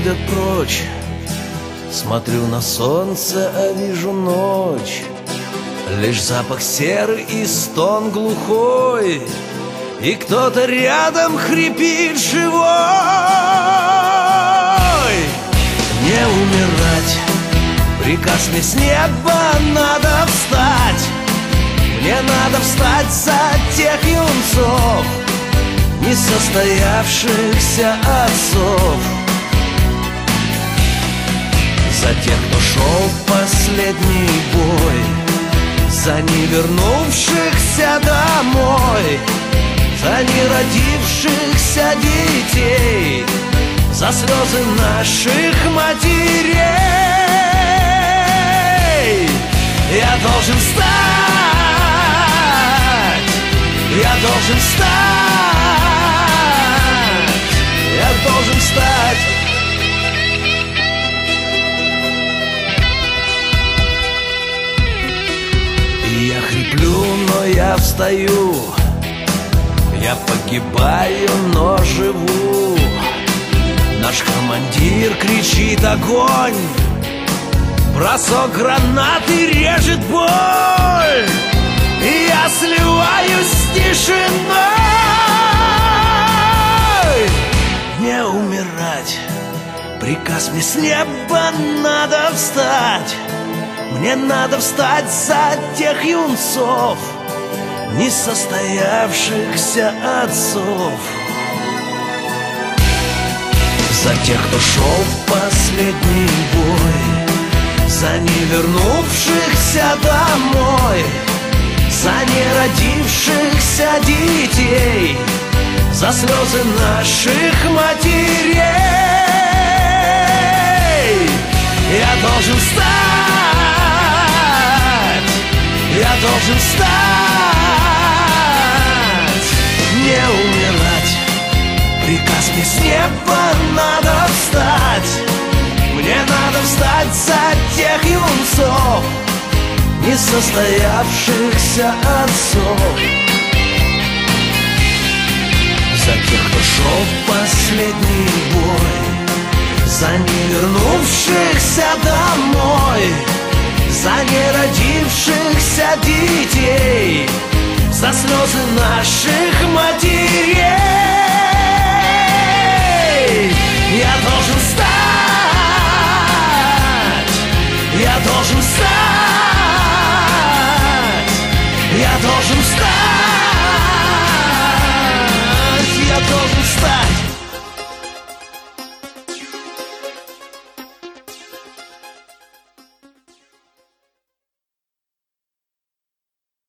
уходят прочь. Смотрю на солнце, а вижу ночь. Лишь запах серы и стон глухой, и кто-то рядом хрипит живой. Не умирать, приказ мне с неба, надо встать. Мне надо встать за тех юнцов, несостоявшихся отцов, за тех, кто шел в последний бой, за не вернувшихся домой, за не родившихся детей, за слезы наших матерей. Я должен встать, я должен встать, я должен встать. Я хриплю, но я встаю, я погибаю, но живу. Наш командир кричит огонь, бросок гранаты режет боль, и я сливаюсь с тишиной. Не умирать, приказ мне с неба, надо встать. Мне надо встать за тех юнцов, несостоявшихся отцов, за тех, кто шел в последний бой, за не вернувшихся домой, за не родившихся детей, за слезы наших матерей. Я должен встать, я должен встать, не умирать. Приказ мне с неба, надо встать. Мне надо встать за тех юнцов, несостоявшихся отцов, за тех, кто шел в последний бой, за не вернувшихся домой, за не родившихся детей, за слезы наших матерей. Я должен встать, я должен встать, я должен встать, я должен встать.